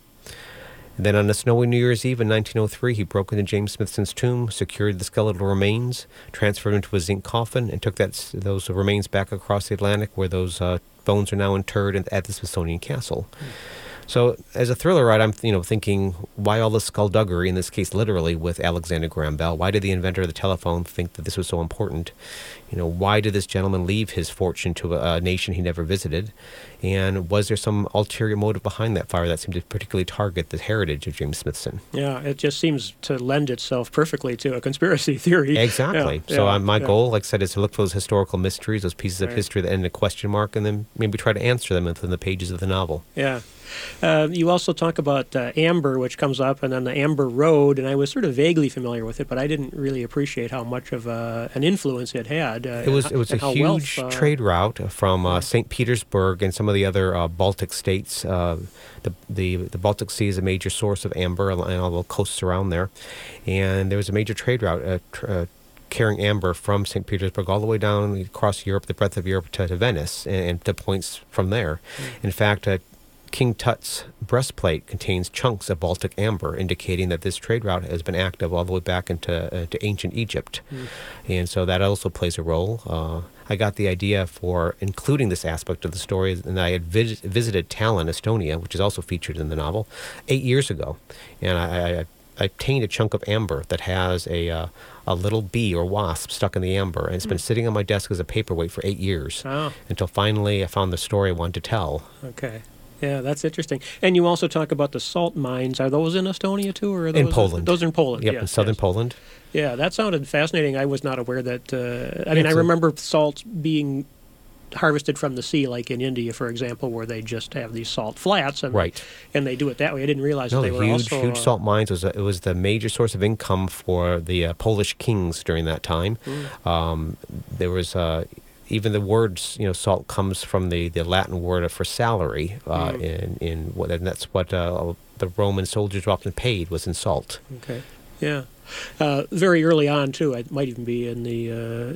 And then on a snowy New Year's Eve in nineteen oh three, he broke into James Smithson's tomb, secured the skeletal remains, transferred him to a zinc coffin, and took that those remains back across the Atlantic, where those uh, bones are now interred in, at the Smithsonian Castle. Mm. So, as a thriller writer, I'm you know thinking, why all this skullduggery? In this case, literally, with Alexander Graham Bell. Why did the inventor of the telephone think that this was so important? You know, why did this gentleman leave his fortune to a, a nation he never visited? And was there some ulterior motive behind that fire that seemed to particularly target the heritage of James Smithson? Yeah, it just seems to lend itself perfectly to a conspiracy theory. Exactly. Yeah, so yeah, um, my yeah. goal, like I said, is to look for those historical mysteries, those pieces right. of history that end in a question mark, and then maybe try to answer them within the pages of the novel. Yeah. Uh, you also talk about uh, Amber, which comes up, and then the Amber Road, and I was sort of vaguely familiar with it, but I didn't really appreciate how much of uh, an influence it had. Uh, it was it was a huge wealth, uh, trade route from uh, Saint Petersburg and some of the other uh, Baltic states. Uh, the, the the Baltic Sea is a major source of amber and all the coasts around there, and there was a major trade route uh, tr- uh, carrying amber from Saint Petersburg all the way down across Europe, the breadth of Europe, to, to Venice, and, and to points from there. Mm. In fact, uh, King Tut's breastplate contains chunks of Baltic amber, indicating that this trade route has been active all the way back into uh, to ancient Egypt. Mm. And so that also plays a role. Uh, I got the idea for including this aspect of the story, and I had vis- visited Tallinn, Estonia, which is also featured in the novel, eight years ago. And I, I, I obtained a chunk of amber that has a uh, a little bee or wasp stuck in the amber, and it's mm. been sitting on my desk as a paperweight for eight years, oh. until finally I found the story I wanted to tell. Okay. Yeah, that's interesting. And you also talk about the salt mines. Are those in Estonia too, or are those in Poland? Those are in Poland. Yep, yes, in southern yes. Poland. Yeah, that sounded fascinating. I was not aware that. Uh, I mean, it's I remember a, salt being harvested from the sea, like in India, for example, where they just have these salt flats, and right. and they do it that way. I didn't realize no, that they the were huge, also huge uh, salt mines was a, it was the major source of income for the uh, Polish kings during that time. Mm. Um, there was. Uh, Even the words, you know, salt comes from the, the Latin word for salary, uh, mm. in in what, and that's what uh, the Roman soldiers were often paid, was in salt. Okay, yeah. Uh, very early on, too, it might even be in the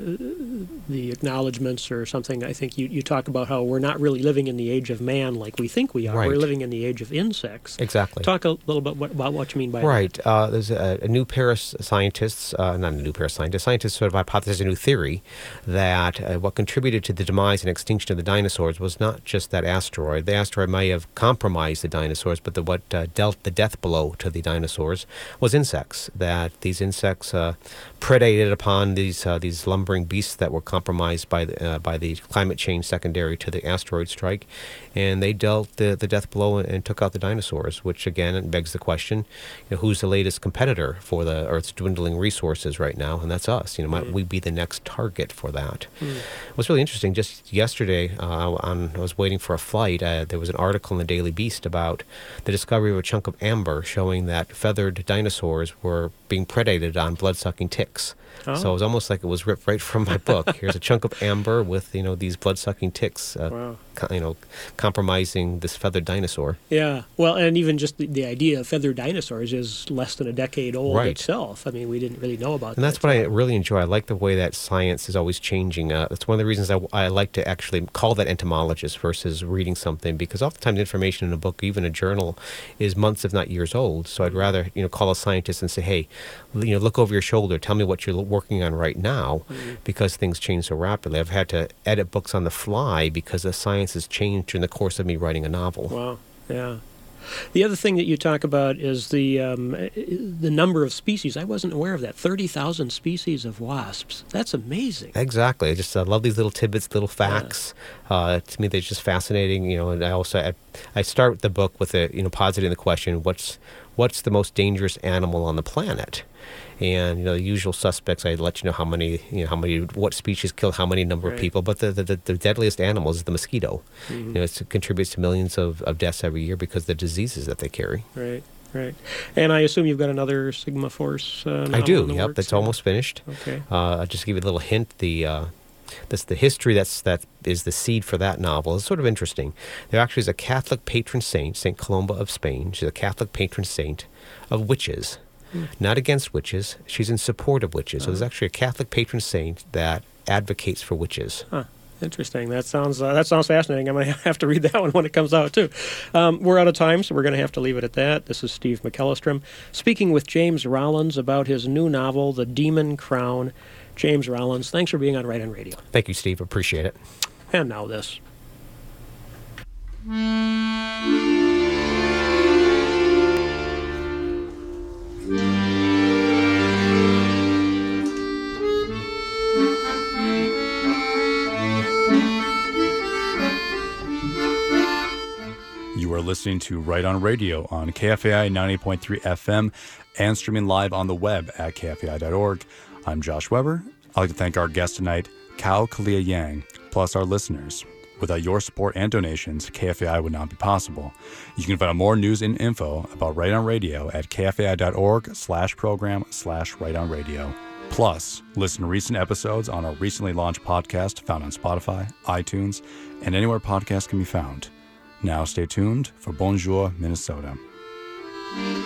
uh, the acknowledgments or something, I think you, you talk about how we're not really living in the age of man like we think we are. Right. We're living in the age of insects. Exactly. Talk a little bit what, about what you mean by right. that. Right. Uh, there's a, a new pair of scientists, uh, not a new pair of scientists, scientists sort of hypothesized a new theory that uh, what contributed to the demise and extinction of the dinosaurs was not just that asteroid. The asteroid may have compromised the dinosaurs, but the, what uh, dealt the death blow to the dinosaurs was insects, that these insects uh, predated upon these uh, these lumbering beasts that were compromised by the, uh, by the climate change secondary to the asteroid strike, and they dealt the, the death blow and, and took out the dinosaurs, which again begs the question, you know, who's the latest competitor for the Earth's dwindling resources right now? And that's us. You know, might mm. we be the next target for that? Mm. What's really interesting, just yesterday, uh, on, I was waiting for a flight, uh, there was an article in the Daily Beast about the discovery of a chunk of amber showing that feathered dinosaurs were being predated on blood-sucking ticks. Oh. So it was almost like it was ripped right from my book. Here's a chunk of amber with, you know, these blood-sucking ticks, uh, Wow. co- you know, compromising this feathered dinosaur. Yeah, well, and even just the, the idea of feathered dinosaurs is less than a decade old Right. itself. I mean, we didn't really know about that. And that's what I really enjoy. I like the way that science is always changing. Uh, that's one of the reasons I, I like to actually call that entomologist versus reading something, because oftentimes information in a book, even a journal, is months if not years old. So I'd rather, you know, call a scientist and say, hey, you know, look over your shoulder. Tell me what you're working on right now, Mm-hmm. because things change so rapidly. I've had to edit books on the fly because the science has changed during the course of me writing a novel. Wow, yeah. The other thing that you talk about is the um, the number of species. I wasn't aware of that. thirty thousand species of wasps. That's amazing. Exactly. I just uh, love these little tidbits, little facts. Uh, to me, they're just fascinating. You know, and I also I, I start the book with a you know positing the question: what's what's the most dangerous animal on the planet? And you know the usual suspects. I let you know how many, you know, how many, what species kill how many number Right. of people. But the, the the deadliest animal is the mosquito. Mhm. You know, it's, it contributes to millions of, of deaths every year because of the diseases that they carry. Right, right. And I assume you've got another Sigma Force uh, novel I do. in the Yep, works, that's yeah? almost finished. Okay. Uh, I'll just give you a little hint. The uh, this the history that's that is the seed for that novel is sort of interesting. There actually is a Catholic patron saint, Saint Columba of Spain. She's a Catholic patron saint of witches. Not against witches. She's in support of witches. So there's actually a Catholic patron saint that advocates for witches. Huh. Interesting. That sounds uh, that sounds fascinating. I'm going to have to read that one when it comes out, too. Um, we're out of time, so we're going to have to leave it at that. This is Steve McEllistrom speaking with James Rollins about his new novel, The Demon Crown. James Rollins, thanks for being on Right on Radio. Thank you, Steve. Appreciate it. And now this. You are listening to Right on Radio on K F A I ninety point three F M and streaming live on the web at K F A I dot org. I'm Josh Weber. I'd like to thank our guest tonight, Kao Kalia Yang, plus our listeners. Without your support and donations, K F A I would not be possible. You can find out more news and info about Right on Radio at K F A I dot org slash program slash Right on Radio. Plus, listen to recent episodes on our recently launched podcast found on Spotify, iTunes, and anywhere podcasts can be found. Now stay tuned for Bonjour, Minnesota.